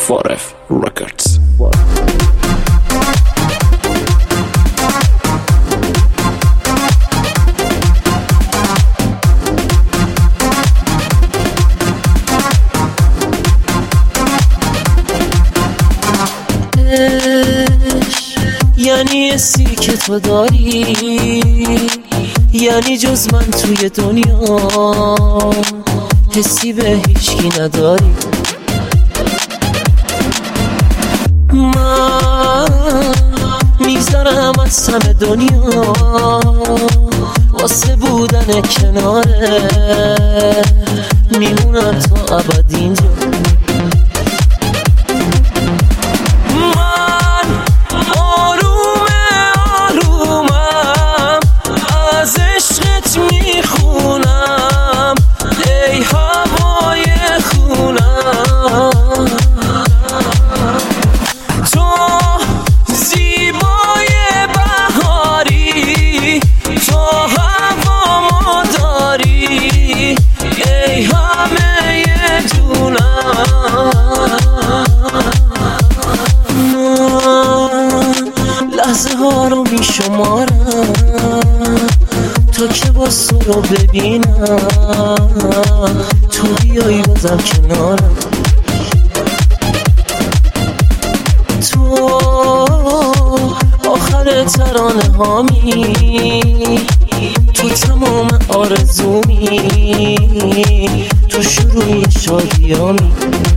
4F Records. یعنی حسی که تو داری، یعنی جز من توی دنیا حسی به هیچکی نداری. من میگذرم از همه دنیا واسه بودن کناره، میمونم تا ابد اینجا. لحظه ها رو می شمارم تا که باز تو رو ببینم، تو بیایی بازم کنارم. تو آخر ترانه هامی، تو تمام آرزومی، تو شروع شادیامی.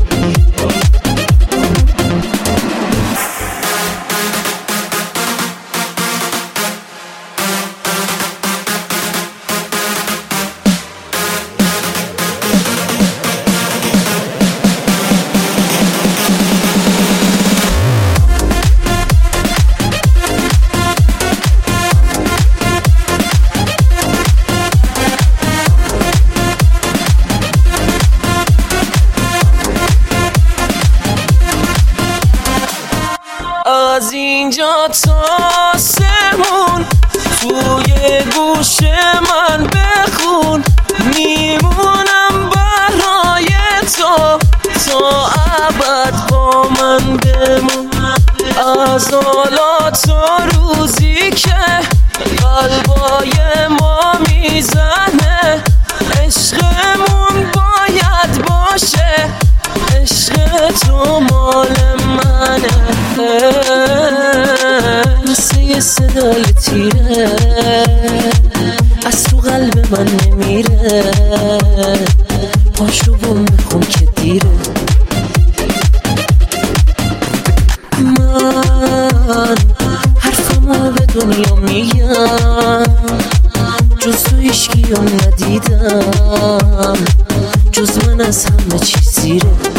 از اینجا تا آسمون توی گوش من بخون، میمونم برای تو تا ابد با من بمون. از حالا تا روزی که قلبای ما میزنه، عشقمون باید باشه، عشق تو مال منه. مثل یه صدای تیره از تو قلب من نمیره، پاشو بوم بخون که دیره. من حرفمو به دنیا میگم، جز تو هیچکی رو ندیدم، جز من از همه چیز زیره.